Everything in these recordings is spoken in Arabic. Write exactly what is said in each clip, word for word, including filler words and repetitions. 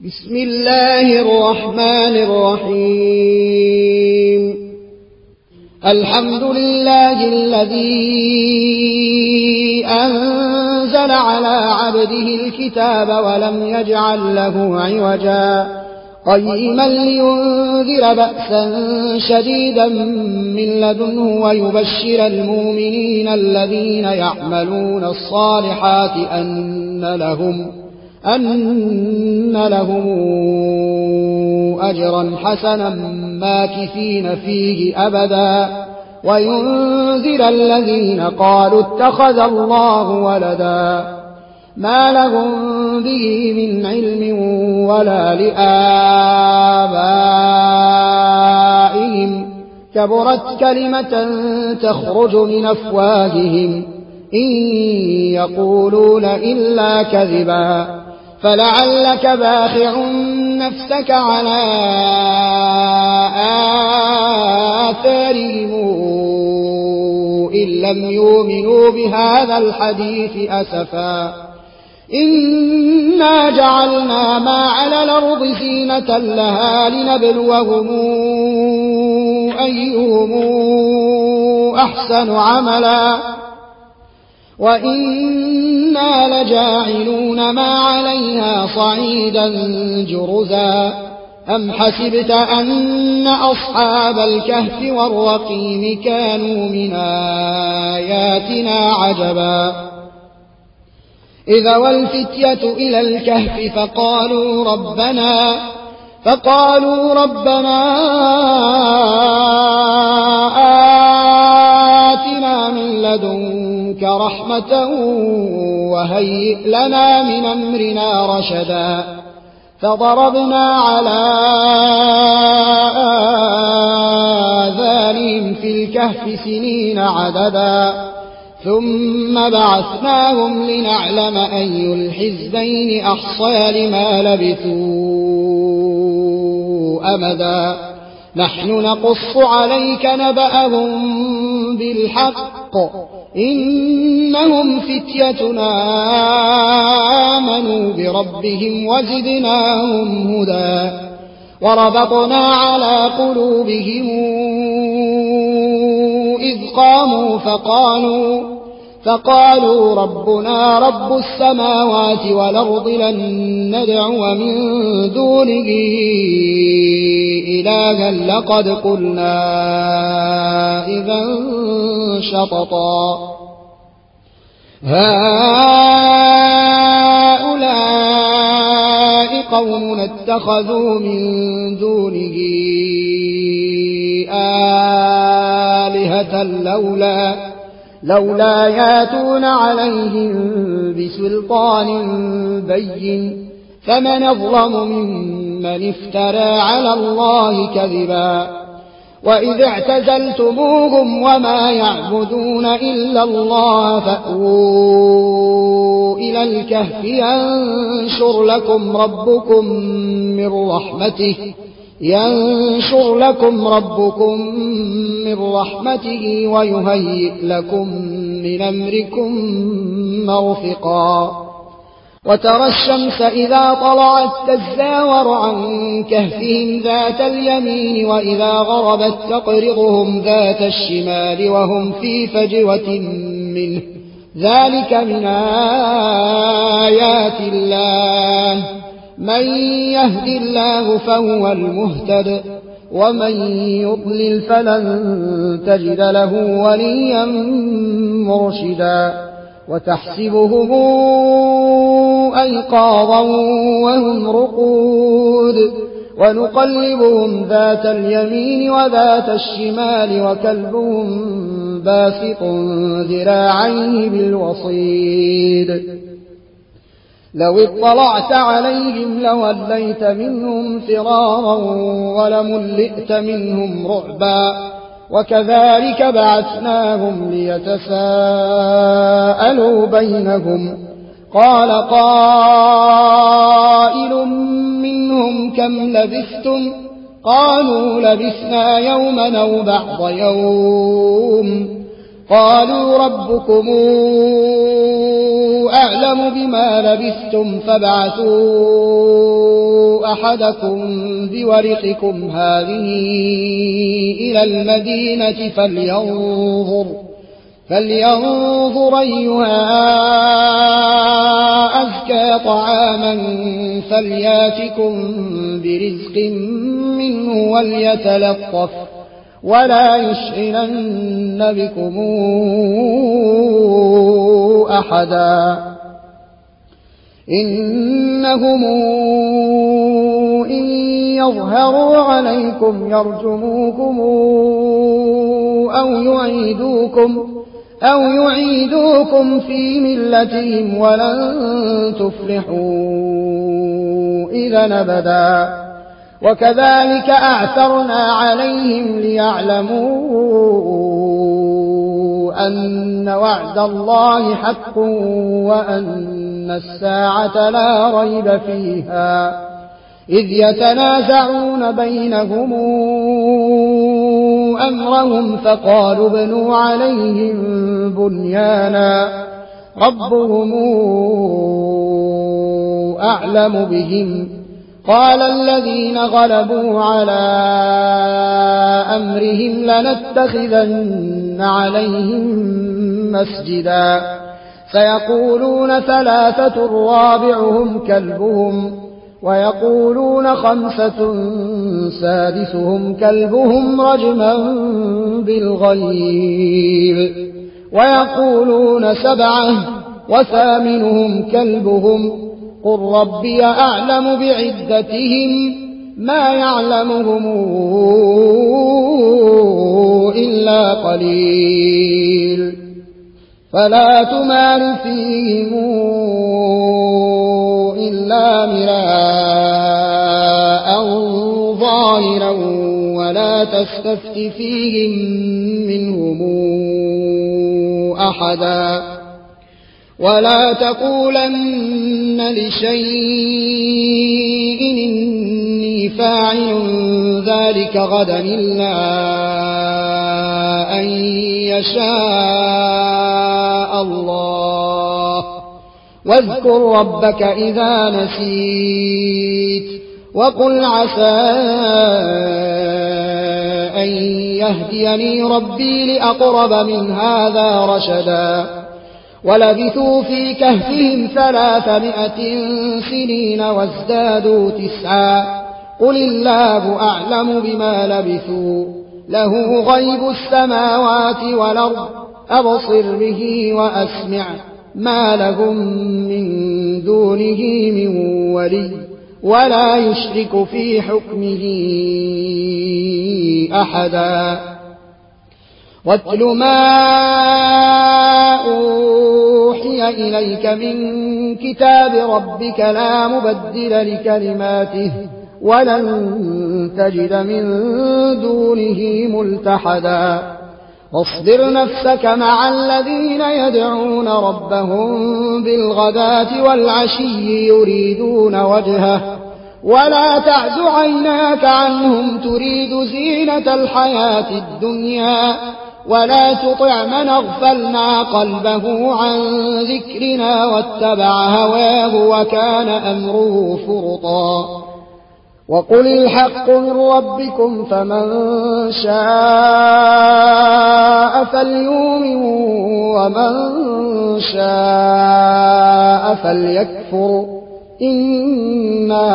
بسم الله الرحمن الرحيم. الحمد لله الذي أنزل على عبده الكتاب ولم يجعل له عوجا قيما لينذر بأسا شديدا من لدنه ويبشر المؤمنين الذين يعملون الصالحات أن لهم أن لهم أجرا حسنا ماكثين فيه أبدا وينذر الذين قالوا اتخذ الله ولدا ما لهم به من علم ولا لآبائهم كبرت كلمة تخرج من أفواههم إن يقولون إلا كذبا فلعلك باخع نفسك على آثارهم إن لم يؤمنوا بهذا الحديث أسفا إنا جعلنا ما على الأرض زينة لها لنبلوهم أيهم أحسن عملا وإنا لجاعلون ما عليها صعيدا جرزا أم حسبت أن أصحاب الكهف والرقيم كانوا من آياتنا عجبا إذا والفتية إلى الكهف فقالوا ربنا فقالوا ربنا آتنا من لدنك رحمة وهيئ لنا من أمرنا رشدا فضربنا على آذانهم في الكهف سنين عددا ثم بعثناهم لنعلم أي الحزبين أحصى لما لبثوا أمدا نحن نقص عليك نبأهم بالحق إنهم فتيتنا آمنوا بربهم وزدناهم هدى وربطنا على قلوبهم إذ قاموا فقالوا فقالوا ربنا رب السماوات والأرض لن ندعو من دونه إلها لقد قلنا إذا شططا هؤلاء قوم اتخذوا من دونه آلهة لولا لولا ياتون عليهم بسلطان بين فمن أظلم ممن افترى على الله كذبا وإذ اعتزلتموهم وما يعبدون إلا الله فأووا إلى الكهف ينشر لكم ربكم من رحمته ينشر لكم ربكم من رحمته ويهيئ لكم من أمركم مرفقا وترى الشمس إذا طلعت تزاور عن كهفهم ذات اليمين وإذا غربت تقرضهم ذات الشمال وهم في فجوة منه ذلك من آيات الله من يهد الله فهو المهتد ومن يضلل فلن تجد له وليا مرشدا وتحسبهم أيقاظا وهم رقود ونقلبهم ذات اليمين وذات الشمال وكلبهم باسط ذراعيه بالوصيد لو اطلعت عليهم لوليت منهم فرارا ولملئت منهم رعبا وكذلك بعثناهم ليتساءلوا بينهم قال قائل منهم كم لبثتم قالوا لبثنا يوما أو بعض يوم قالوا ربكم أعلم بما لبثتم فابعثوا أحدكم بورقكم هذه إلى المدينة فلينظر, فلينظر أيها أزكى طعاما فلياتكم برزق منه وليتلطف ولا يشعرن بكم أحدا إنهم إن يظهروا عليكم يرجموكم أو يعيدوكم, أو يعيدوكم في ملتهم ولن تفلحوا إذا أبدا وكذلك أعثرنا عليهم ليعلموا أن وعد الله حق وأن الساعة لا ريب فيها إذ يتنازعون بينهم أمرهم فقالوا ابنوا عليهم بنيانا ربهم أعلم بهم قال الذين غلبوا على أمرهم لنتخذن عليهم مسجدا سيقولون ثلاثة رابعهم كلبهم ويقولون خمسة سادسهم كلبهم رجما بالغيب ويقولون سبعة وثامنهم كلبهم قل ربي أعلم بعدتهم ما يعلمهم إلا قليل فلا تمار فيهم إلا مراء ظاهرا ولا تستفت فيهم منهم أحدا ولا تقولن لشيء إني فاعل ذلك غدا إلا أن يشاء الله واذكر ربك إذا نسيت وقل عسى أن يهديني ربي لأقرب من هذا رشدا ولبثوا في كهفهم ثلاثمائة سنين وازدادوا تسعا قل الله أعلم بما لبثوا له غيب السماوات والأرض أبصر به وأسمع ما لهم من دونه من ولي ولا يشرك في حكمه أحدا واتل ما أوحي إليك من كتاب ربك لا مبدل لكلماته ولن تجد من دونه ملتحدا واصبر نفسك مع الذين يدعون ربهم بالغداة والعشي يريدون وجهه ولا تعد عيناك عنهم تريد زينة الحياة الدنيا ولا تطع من اغفلنا قلبه عن ذكرنا واتبع هواه وكان أمره فرطا وقل الحق من ربكم فمن شاء فليؤمن ومن شاء فليكفر إنا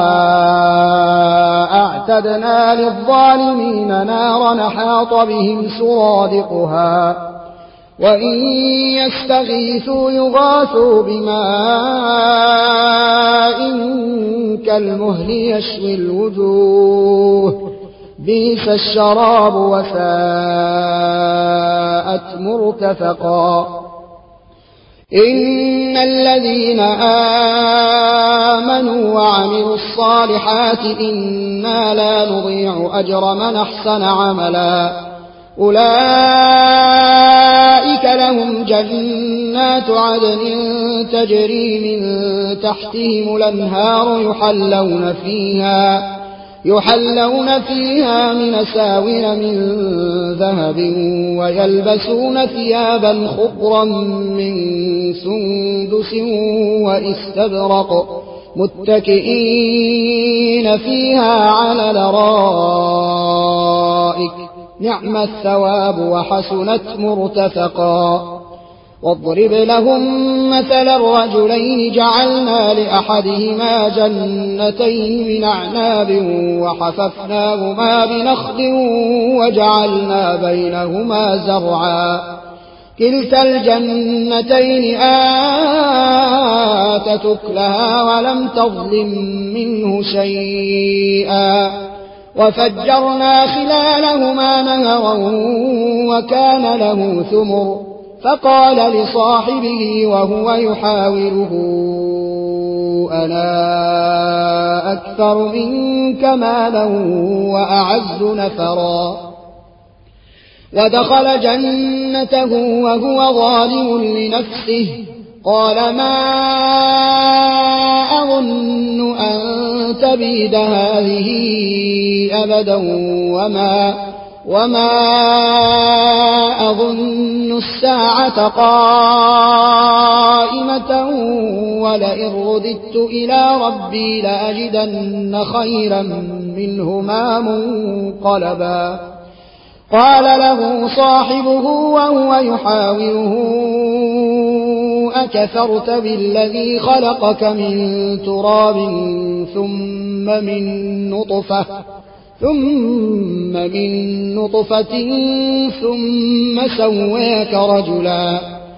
أعتدنا للظالمين نارا حاط بهم سرادقها وإن يستغيثوا يغاثوا بماء كالمهل يشوي الوجوه بئس الشراب وساءت مرتفقا إن الذين آمنوا وعملوا الصالحات إنا لا نضيع أجر من أحسن عملا أولئك لهم جنات عدن تجري من تحتهم الأنهار يحلون فيها يحلون فيها من أساور من ذهب ويلبسون ثيابا خضرا من سندس واستبرق متكئين متكئين فيها على الأرائك نعم الثواب وحسنت مرتفقا واضرب لهم مثل الرجلين جعلنا لأحدهما جنتين من أعناب وحففناهما بنخل وجعلنا بينهما زرعا كلتا الجنتين آتت أكلها ولم تظلم منه شيئا وفجرنا خلالهما نهرا وكان له ثمر فقال لصاحبه وهو يحاوره أنا أكثر منك مالا وأعز نفرا ودخل جنته وهو ظالم لنفسه قال ما أظن أن تبيد هذه أبدا وما وما أظن الساعة قائمة ولئن رددت إلى ربي لأجدن خيرا منهما منقلبا قال له صاحبه وهو يحاوره أكفرت بالذي خلقك من تراب ثم من نطفة ثم من نطفة ثم سواك رجلا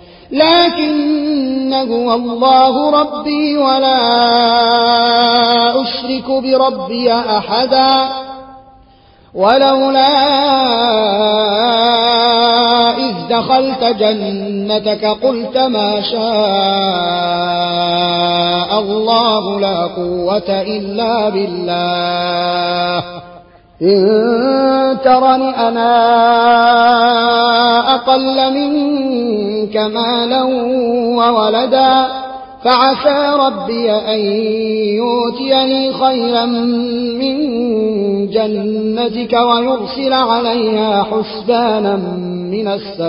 لكن هو الله ربي ولا أشرك بربي أحدا ولولا إذ دخلت جنتك قلت ما شاء الله لا قوة إلا بالله إن ترني أنا أقل منك مالا وولدا فعسى ربي أن يؤتيني خيرا من جنتك ويرسل عليها حسبانا من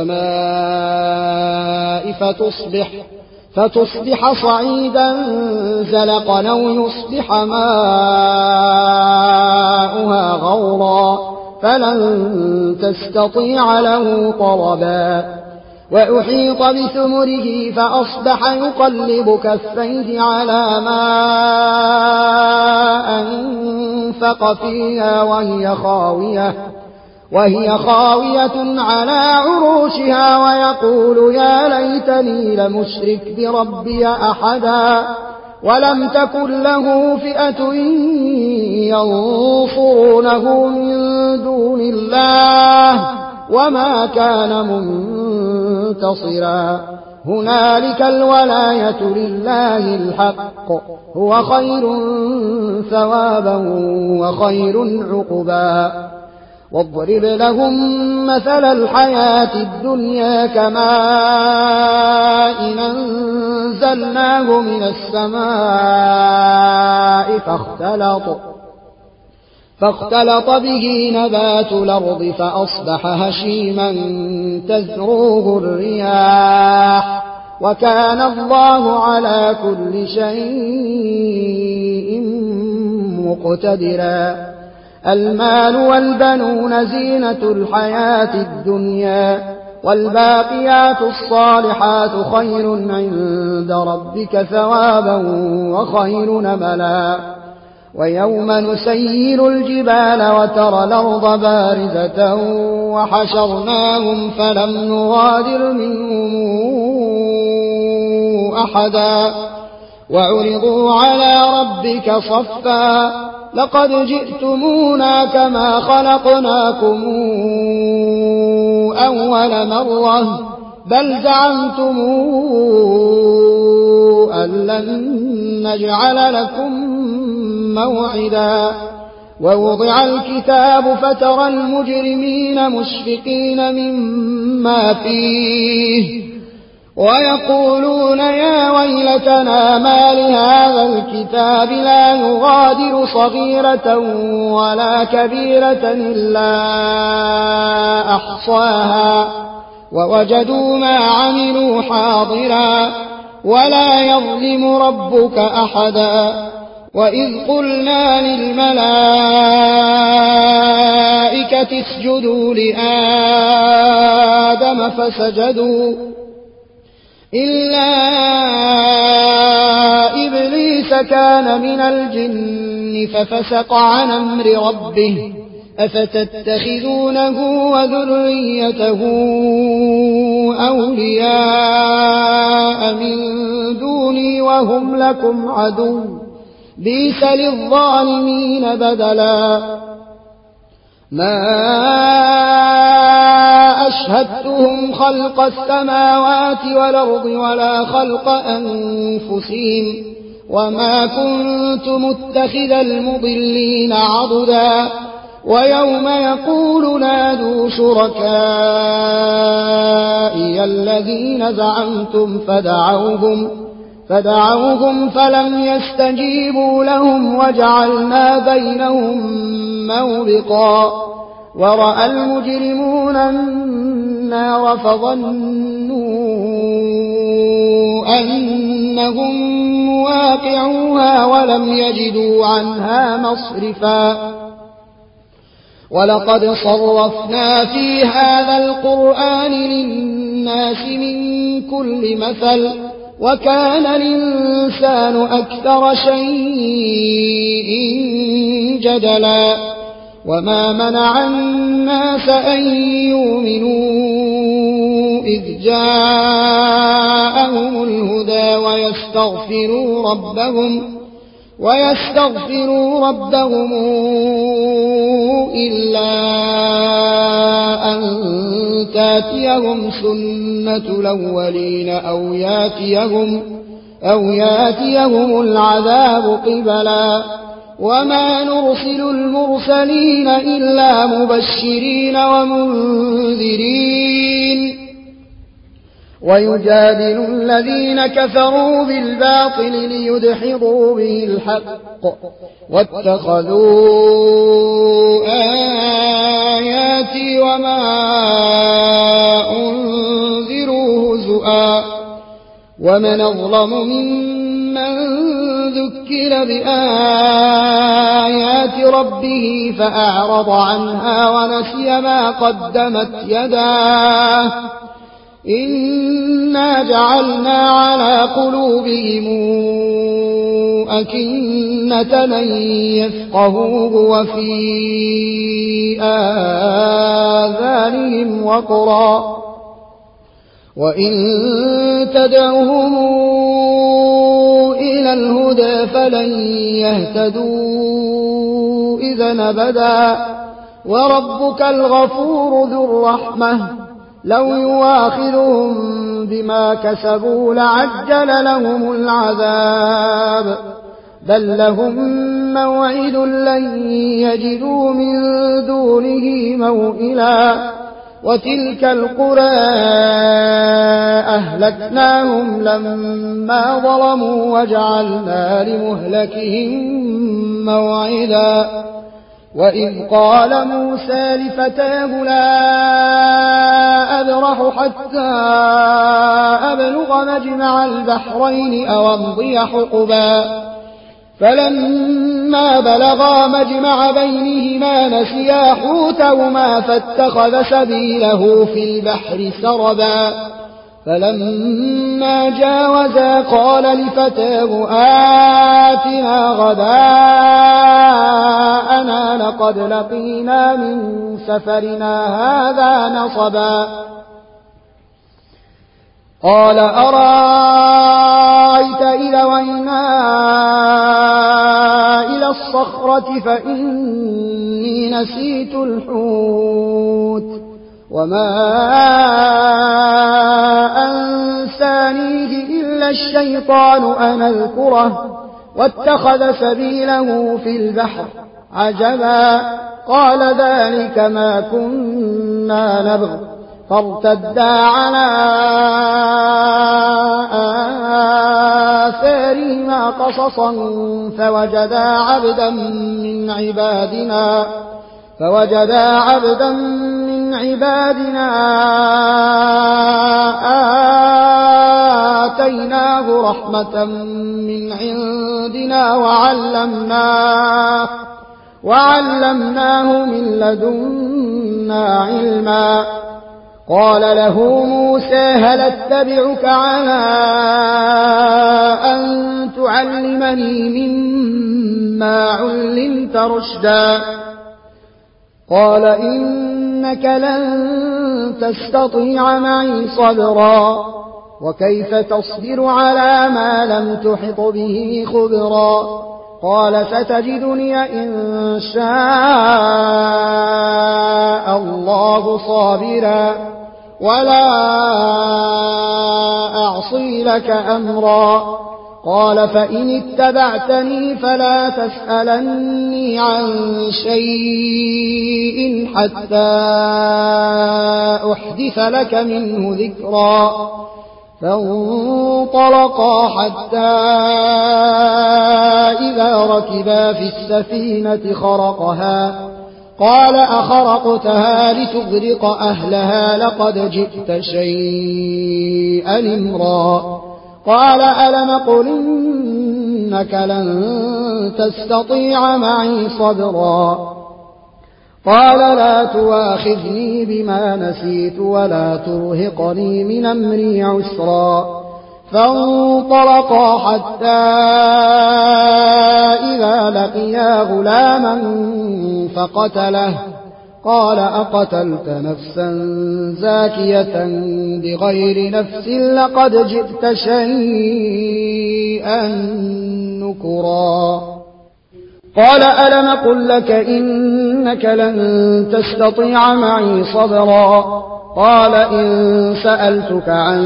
السماء فتصبح, فتصبح صعيدا زلقا أو يصبح ماؤها غورا فلن تستطيع له طلبا وأحيط بثمره فأصبح يقلب كفيه على ما أنفق فيها وهي خاوية, وهي خاوية على عروشها ويقول يا ليتني لمشرك بربي أحدا ولم تكن له فئة ينصرونه من دون الله وما كان منتصرا هنالك الولاية لله الحق هو خير ثوابا وخير عقبا واضرب لهم مثل الحياة الدنيا كماء أنزلناه من السماء فاختلط فاختلط به نبات الأرض فأصبح هشيما تذروه الرياح وكان الله على كل شيء مقتدرا المال والبنون زينة الحياة الدنيا والباقيات الصالحات خير عند ربك ثوابا وخير نملا ويوم نسير الجبال وترى الأرض بارزة وحشرناهم فلم نغادر منهم أحدا وعرضوا على ربك صفا لقد جئتمونا كما خلقناكم أول مرة بل زعمتم أن لن نجعل لكم موعدا ووضع الكتاب فترى المجرمين مشفقين مما فيه ويقولون يا ويلتنا ما لهذا الكتاب لا يغادر صغيرة ولا كبيرة إلا أحصاها ووجدوا ما عملوا حاضرا ولا يظلم ربك أحدا وإذ قلنا للملائكة اسجدوا لآدم فسجدوا إلا إبليس كان من الجن ففسق عن أمر ربه أفتتخذونه وذريته أولياء من دوني وهم لكم عدو بئس للظالمين بدلا ما أشهدتهم خلق السماوات والأرض ولا خلق أنفسهم وما كنت متخذ المضلين عضدا ويوم يقول نادوا شركائي الذين زعمتم فدعوهم فدعوهم فلم يستجيبوا لهم وجعلنا بينهم موبقا ورأى المجرمون النار فظنوا أنهم مواقعوها ولم يجدوا عنها مصرفا ولقد صرفنا في هذا القرآن للناس من كل مثل وكان الإنسان أكثر شيء جدلا وما منع الناس أن يؤمنوا إذ جاءهم الهدى ويستغفروا ربهم ويستغفروا ربهم إلا أن تاتيهم سنة الأولين أو ياتيهم, أو ياتيهم العذاب قبلا وما نرسل المرسلين إلا مبشرين ومنذرين ويجادل الذين كفروا بالباطل ليدحضوا به الحق واتخذوا آياتي وما أنذروا هزؤا ومن أظلم ممن ذكر بآيات ربه فأعرض عنها ونسي ما قدمت يداه إنا جعلنا على قلوبهم أكنة أن يفقهوه وفي آذانهم وقرا وإن تدعوهم إلى الهدى فلن يهتدوا إذا أبدا وربك الغفور ذو الرحمة لو يواخذهم بما كسبوا لعجل لهم العذاب بل لهم موعد لن يجدوا من دونه موئلا وتلك القرى أهلكناهم لما ظلموا وجعلنا لمهلكهم موعدا وإذ قال موسى لفتاه لا أبرح حتى أبلغ مجمع البحرين أو أمضي حقبا فلما بلغا مجمع بينهما نسيا حوتهما فاتخذ سبيله في البحر سربا فلما جاوزا قال لفتاه آتنا غداءنا لقد لقينا من سفرنا هذا نصبا قال أرأيت إذا وينا إلى الصخرة فإني نسيت الحوت وما أنسانيه إلا الشيطان أن أذكره واتخذ سبيله في البحر عجبا قال ذلك ما كنا نبغ فارتدا على آثارهما قصصا فوجدا عبدا من عبادنا فوجدا عبدا من عبادنا آتيناه رحمة من عندنا وعلمناه, وعلمناه من لدنا علما. قال له موسى هل اتبعك على أن تعلمني مما علمت رشدا؟ قال إنك لن تستطيع معي صبرا وكيف تصبر على ما لم تحط به خبرا؟ قال ستجدني إن شاء الله صابرا ولا أعصي لك أمرا. قال فإن اتبعتني فلا تسألني عن شيء حتى أحدث لك منه ذكرا. فانطلقا حتى إذا ركبا في السفينة خرقها قال أخرقتها لتغرق أهلها لقد جئت شيئا إمرا. قال ألم قل إنك لن تستطيع معي صبرا؟ قال لا تواخذني بما نسيت ولا ترهقني من أمري عسرا. فانطلقا حتى إذا لقيا غلاما فقتله قال أقتلت نفسا زاكية بغير نفس لقد جئت شيئا نكرا. قال ألم قل لك إنك لن تستطيع معي صبرا؟ قال إن سألتك عن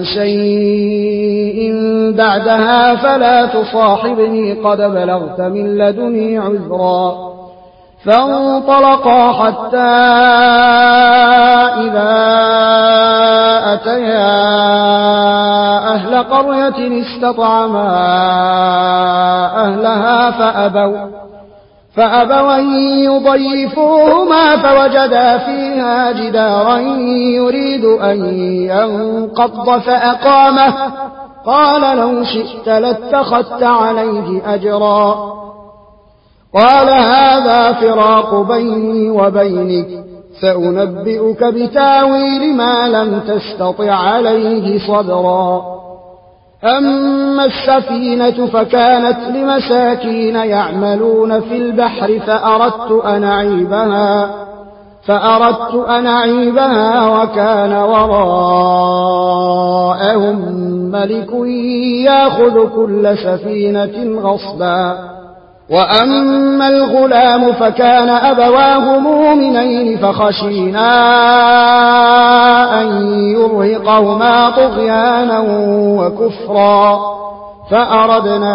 شيء بعدها فلا تصاحبني قد بلغت من لدني عذرا. فانطلقا حتى إذا أتيا أهل قرية استطعما أهلها فأبوا, فأبوا أن يضيفوهما فوجدا فيها جدارا يريد أن ينقض فأقامه. قال لو شئت لاتخذت عليه أجرا. قال هذا فراق بيني وبينك سأنبئك بتاويل ما لم تستطع عليه صبرا. أما السفينة فكانت لمساكين يعملون في البحر فأردت أن أعيبها, فأردت أن أعيبها وكان وراءهم ملك يأخذ كل سفينة غصبا. وأما الغلام فكان أبواه مؤمنين فخشينا أن يرهقهما طغيانا وكفرا فأردنا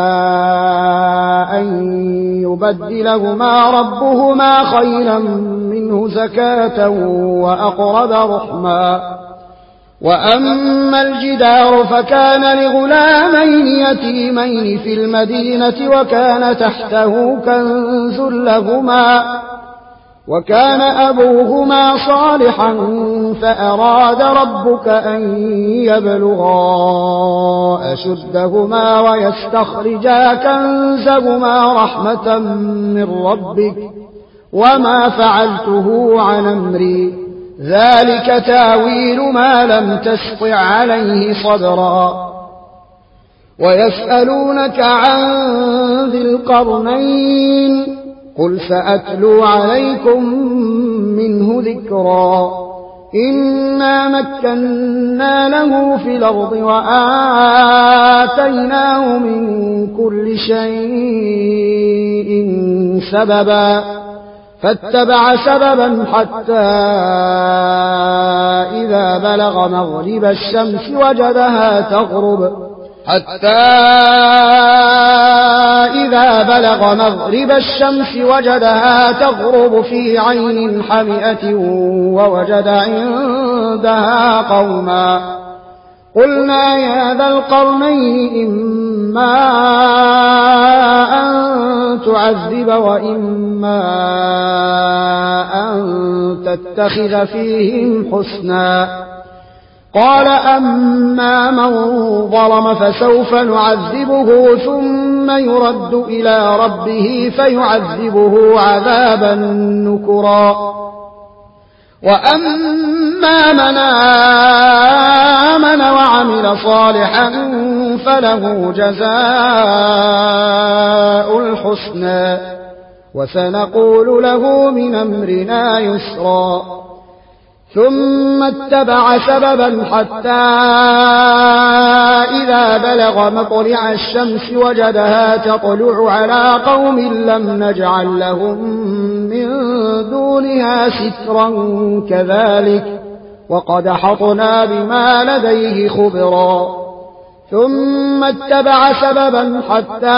أن يبدلهما ربهما خيرا منه زكاة وأقرب رحما. وأما الجدار فكان لغلامين يتيمين في المدينة وكان تحته كنز لهما وكان أبوهما صالحا فأراد ربك أن يبلغا أشدهما ويستخرجا كنزهما رحمة من ربك وما فعلته عن أمري ذلك تاويل ما لم تسطع عليه صبرا. ويسألونك عن ذي القرنين قل سأتلو عليكم منه ذكرا. إنا مكنا له في الأرض وآتيناه من كل شيء سببا فاتبع سببا حتى إذا بلغ مغرب الشمس وجدها تغرب حتى إذا بلغ مغرب الشمس وجدها تغرب في عين حمئة ووجد عندها قوما. قلنا يا ذا القرنين إما أن تعذب وإما أن تتخذ فيهم حسنا. قال أما من ظلم فسوف نعذبه ثم يرد إلى ربه فيعذبه عذابا نكرا وأما من آمن وعمل صالحا فله جزاء الحسنى وسنقول له من أمرنا يسرا ثم اتبع سببا حتى إذا بلغ مطلع الشمس وجدها تطلع على قوم لم نجعل لهم من دونها سترا كذلك وقد حطنا بما لديه خبرا ثم اتبع سببا حتى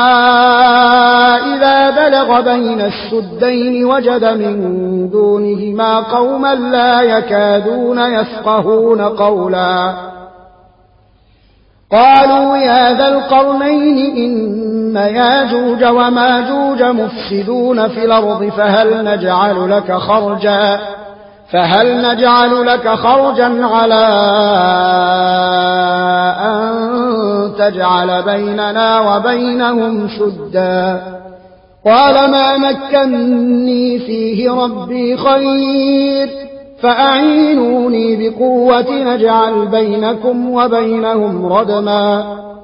إذا بلغ بين السدين وجد من دونهما قوما لا يكادون يفقهون قولا قالوا يا ذا القرنين إن ياجوج وماجوج مفسدون في الأرض فهل نجعل لك خرجا فهل نجعل لك خرجا على أن تجعل بيننا وبينهم سدا قال ما مكنني فيه ربي خير فأعينوني بقوة نجعل بينكم وبينهم ردما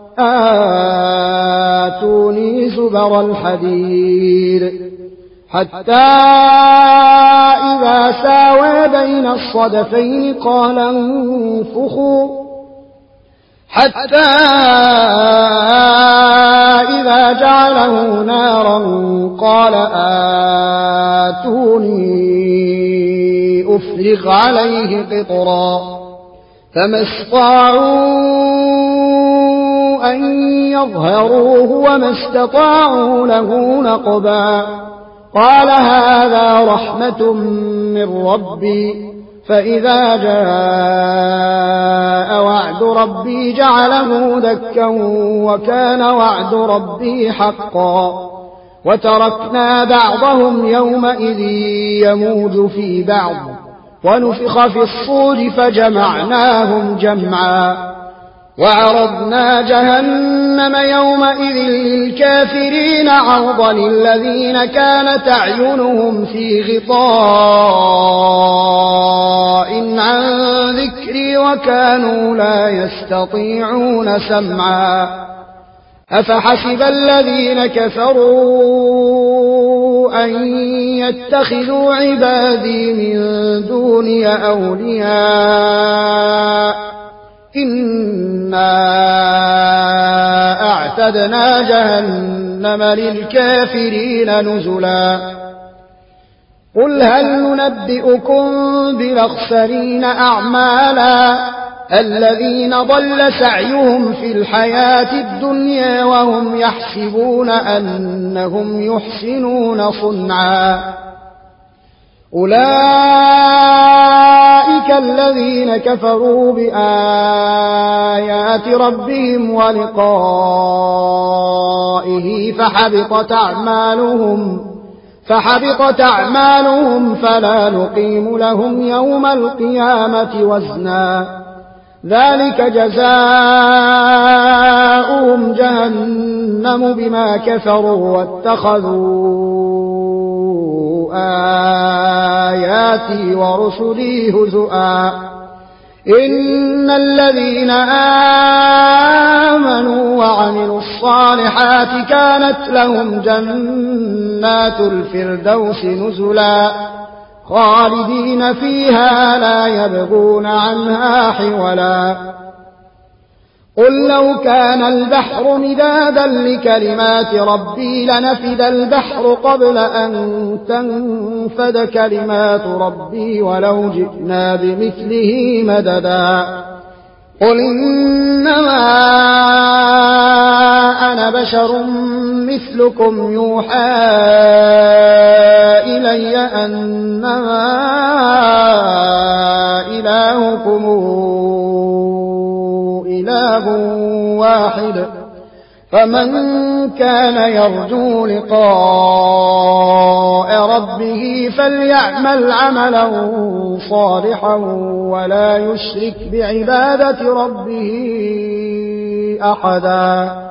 آتوني زبر الحديد حتى إذا ساوى بين الصدفين قال انفخوا حتى إذا جعله نارا قال آتوني أفرغ عليه قطرا فما استطاعوا أن يظهروه وما استطاعوا له نقبا قال هذا رحمة من ربي فإذا جاء وعد ربي جعله دكا وكان وعد ربي حقا وتركنا بعضهم يومئذ يموج في بعض ونفخ في الصور فجمعناهم جمعا وعرضنا جهنم يومئذ للكافرين عرضا الذين كانت أعينهم في غطاء عن ذكري وكانوا لا يستطيعون سمعا أفحسب الذين كفروا أن يتخذوا عبادي من دوني أولياء إنا أعتدنا جهنم للكافرين نزلا قل هل ننبئكم بالأخسرين أعمالا الذين ضل سعيهم في الحياة الدنيا وهم يحسبون أنهم يحسنون صنعا أولئك الذين كفروا بآيات ربهم ولقائه فحبطت أعمالهم فحبطت أعمالهم فلا نقيم لهم يوم القيامة وزنا ذلك جزاؤهم جهنم بما كفروا واتخذوا آياتي ورسلي هزؤا إن الذين آمنوا وعملوا الصالحات كانت لهم جنات الفردوس نزلا خالدين فيها لا يبغون عنها حولا قل لو كان البحر مدادا لكلمات ربي لنفد البحر قبل أن تنفد كلمات ربي ولو جئنا بمثله مددا قل إنما أنا بشر مثلكم يوحى إلي أنما إلهكم إله واحد فمن كان يرجو لقاء ربه فليعمل عملا صالحا ولا يشرك بعبادة ربه أحدا